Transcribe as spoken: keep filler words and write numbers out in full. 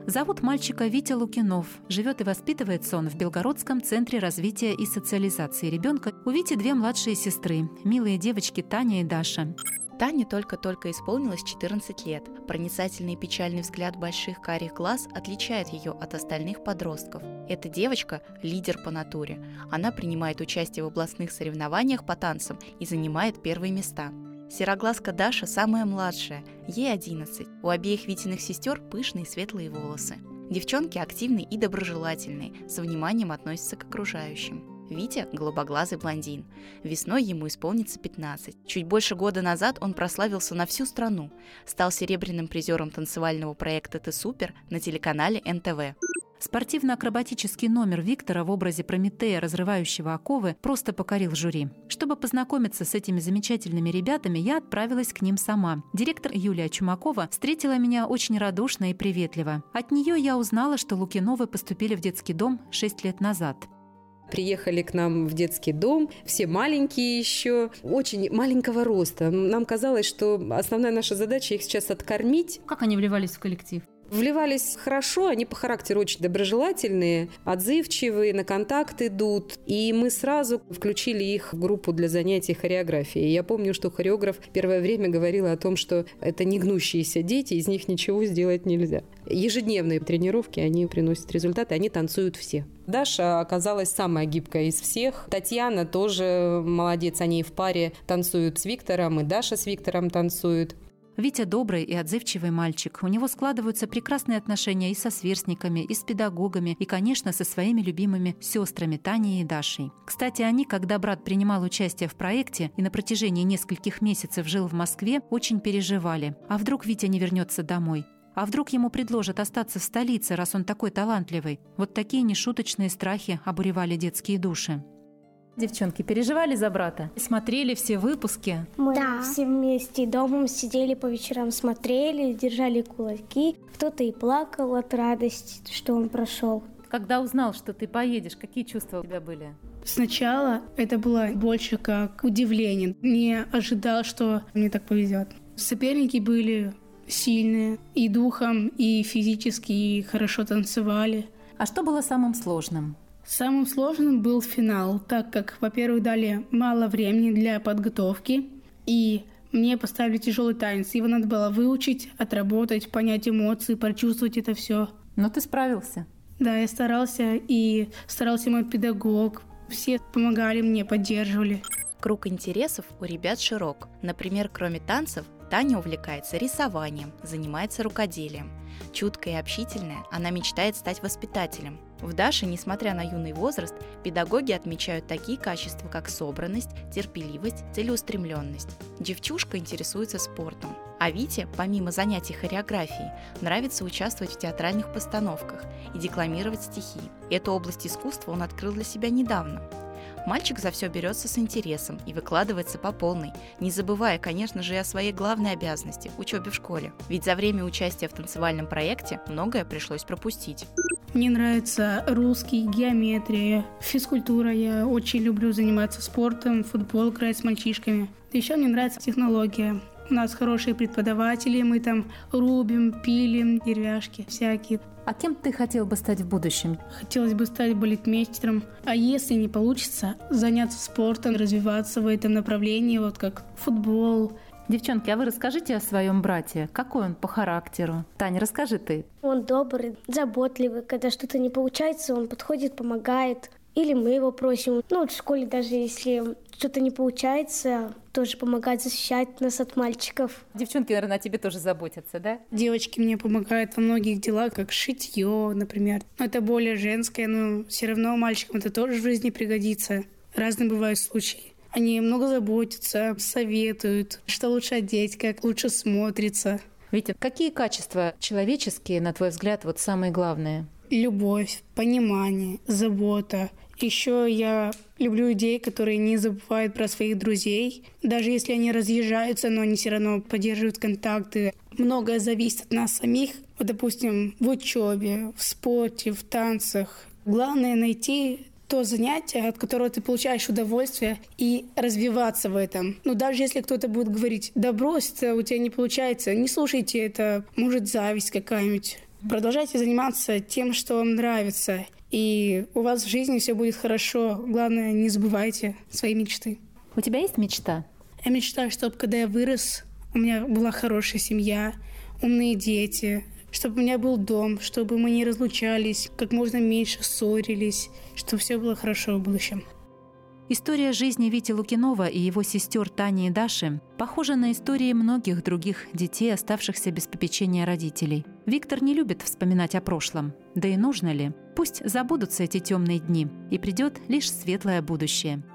Зовут мальчика Витя Лукинов. Живет и воспитывается он в Белгородском центре развития и социализации ребенка. У Вити две младшие сестры, милые девочки Таня и Даша. Тане только-только исполнилось четырнадцать лет. Проницательный и печальный взгляд больших карих глаз отличает ее от остальных подростков. Эта девочка – лидер по натуре. Она принимает участие в областных соревнованиях по танцам и занимает первые места. Сероглазка Даша самая младшая, ей одиннадцать. У обеих Витиных сестер пышные светлые волосы. Девчонки активные и доброжелательные, со вниманием относятся к окружающим. Витя – голубоглазый блондин. Весной ему исполнится пятнадцать. Чуть больше года назад он прославился на всю страну. Стал серебряным призером танцевального проекта «Ты супер» на телеканале эн тэ вэ. Спортивно-акробатический номер Виктора в образе Прометея, разрывающего оковы, просто покорил жюри. Чтобы познакомиться с этими замечательными ребятами, я отправилась к ним сама. Директор Юлия Чумакова встретила меня очень радушно и приветливо. От нее я узнала, что Лукиновы поступили в детский дом шесть лет назад. Приехали к нам в детский дом, все маленькие еще, очень маленького роста. Нам казалось, что основная наша задача их сейчас откормить. Как они вливались в коллектив? Вливались хорошо, они по характеру очень доброжелательные, отзывчивые, на контакт идут. И мы сразу включили их в группу для занятий хореографией. Я помню, что хореограф первое время говорила о том, что это не гнущиеся дети, из них ничего сделать нельзя. Ежедневные тренировки, они приносят результаты, они танцуют все. Даша оказалась самая гибкая из всех. Татьяна тоже молодец, они в паре танцуют с Виктором, и Даша с Виктором танцуют. Витя добрый и отзывчивый мальчик. У него складываются прекрасные отношения и со сверстниками, и с педагогами, и, конечно, со своими любимыми сестрами Таней и Дашей. Кстати, они, когда брат принимал участие в проекте и на протяжении нескольких месяцев жил в Москве, очень переживали. А вдруг Витя не вернется домой? А вдруг ему предложат остаться в столице, раз он такой талантливый? Вот такие нешуточные страхи обуревали детские души. Девчонки, переживали за брата? Смотрели все выпуски? Мы да. все вместе дома сидели по вечерам, смотрели, держали кулаки. Кто-то и плакал от радости, что он прошел. Когда узнал, что ты поедешь, какие чувства у тебя были? Сначала это было больше как удивление. Не ожидал, что мне так повезет. Соперники были сильные и духом, и физически, и хорошо танцевали. А что было самым сложным? Самым сложным был финал, так как, во-первых, дали мало времени для подготовки, и мне поставили тяжелый танец. Его надо было выучить, отработать, понять эмоции, прочувствовать это все. Но ты справился. Да, я старался, и старался мой педагог. Все помогали мне, поддерживали. Круг интересов у ребят широк. Например, кроме танцев, Таня увлекается рисованием, занимается рукоделием. Чуткая и общительная, она мечтает стать воспитателем. В Даше, несмотря на юный возраст, педагоги отмечают такие качества, как собранность, терпеливость, целеустремленность. Девчушка интересуется спортом. А Вите, помимо занятий хореографией, нравится участвовать в театральных постановках и декламировать стихи. Эту область искусства он открыл для себя недавно. Мальчик за все берется с интересом и выкладывается по полной, не забывая, конечно же, и о своей главной обязанности – учебе в школе. Ведь за время участия в танцевальном проекте многое пришлось пропустить. Мне нравится русский, геометрия, физкультура. Я очень люблю заниматься спортом, футбол играть с мальчишками. Еще мне нравится технология. У нас хорошие преподаватели, мы там рубим, пилим, деревяшки всякие. А кем ты хотел бы стать в будущем? Хотелось бы стать балетмейстером. А если не получится, заняться спортом, развиваться в этом направлении, вот как футбол. Девчонки, а вы расскажите о своем брате. Какой он по характеру? Таня, расскажи ты. Он добрый, заботливый. Когда что-то не получается, он подходит, помогает. Или мы его просим. Ну, вот в школе даже если что-то не получается, тоже помогает защищать нас от мальчиков. Девчонки, наверное, о тебе тоже заботятся, да? Девочки мне помогают во многих делах, как шитье, например. Но это более женское, но все равно мальчикам это тоже в жизни пригодится. Разные бывают случаи. Они много заботятся, советуют, что лучше одеть, как лучше смотрится. Витя, какие качества человеческие, на твой взгляд, вот самые главные? Любовь, понимание, забота. Еще я люблю людей, которые не забывают про своих друзей. Даже если они разъезжаются, но они все равно поддерживают контакты. Многое зависит от нас самих. Вот, допустим, в учебе, в спорте, в танцах. Главное найти то занятие, от которого ты получаешь удовольствие, и развиваться в этом. Но даже если кто-то будет говорить: да брось, это у тебя не получается, не слушайте, это может зависть какая-нибудь. Продолжайте заниматься тем, что вам нравится, и у вас в жизни все будет хорошо. Главное, не забывайте свои мечты. У тебя есть мечта? Я мечтаю, чтобы когда я вырос, у меня была хорошая семья, умные дети, чтобы у меня был дом, чтобы мы не разлучались, как можно меньше ссорились, чтобы все было хорошо в будущем. История жизни Вити Лукинова и его сестер Тани и Даши похожа на истории многих других детей, оставшихся без попечения родителей. Виктор не любит вспоминать о прошлом. Да и нужно ли? Пусть забудутся эти темные дни, и придет лишь светлое будущее.